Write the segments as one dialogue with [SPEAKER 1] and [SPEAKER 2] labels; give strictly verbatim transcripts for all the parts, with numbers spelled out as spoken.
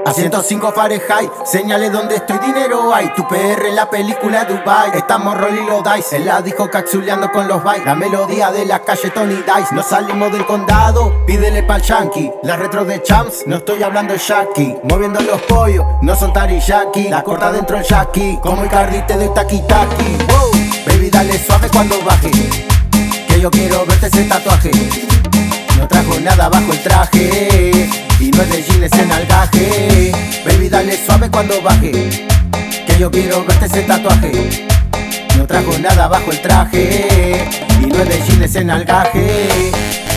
[SPEAKER 1] A ciento cinco Fahrenheit, señales donde estoy, dinero hay. Tu P R en la película Dubai. Estamos rolling los dice, en la disco capsuleando con los bytes. La melodía de la calle Tony Dice. No salimos del condado, pídele pa'l yankee. La retro de champs, no estoy hablando de Jackie. Moviendo los pollos, no son tariyaki. La corta dentro el Jackie, como Icardi te doy taqui taqui. Wow, baby dale suave cuando baje, que yo quiero verte ese tatuaje. No trajo nada bajo el traje, y no es de jeans en algaje. Baby dale suave cuando baje, que yo quiero verte ese tatuaje. No trajo nada bajo el traje, y no es de jeans en algaje.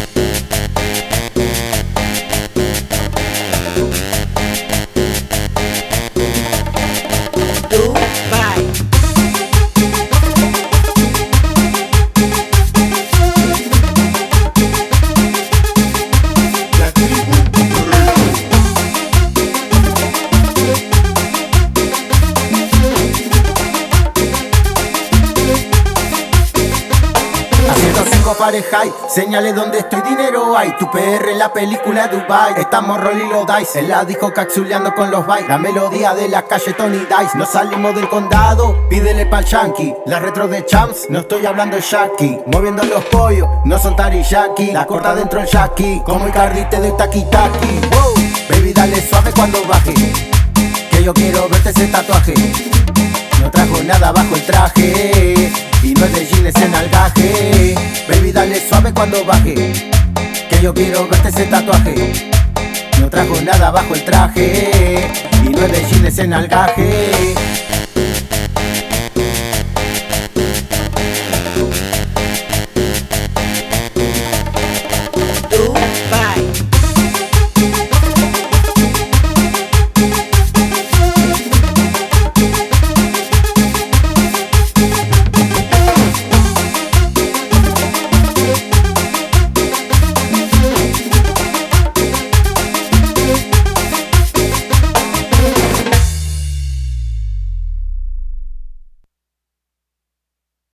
[SPEAKER 1] Fahrenheit, señales donde estoy, dinero hay. Tu P R en la película Dubai. Estamos rolling los dice, en la disco capsuleando con los bytes. La melodía de la calle Tony Dice. No salimos del condado, pídele pa'l yankee. La retro de champs, no estoy hablando de Jackie. Moviendo los pollos, no son tariyaki. La corta dentro el Jackie, como Icardi te doy taqui taqui. Wow, baby dale suave cuando baje, que yo quiero verte ese tatuaje. No trajo nada bajo el traje, y no es de jeans en algaje. Baby dale suave cuando baje, que yo quiero verte ese tatuaje. No trajo nada bajo el traje, y no es de jeans en algaje.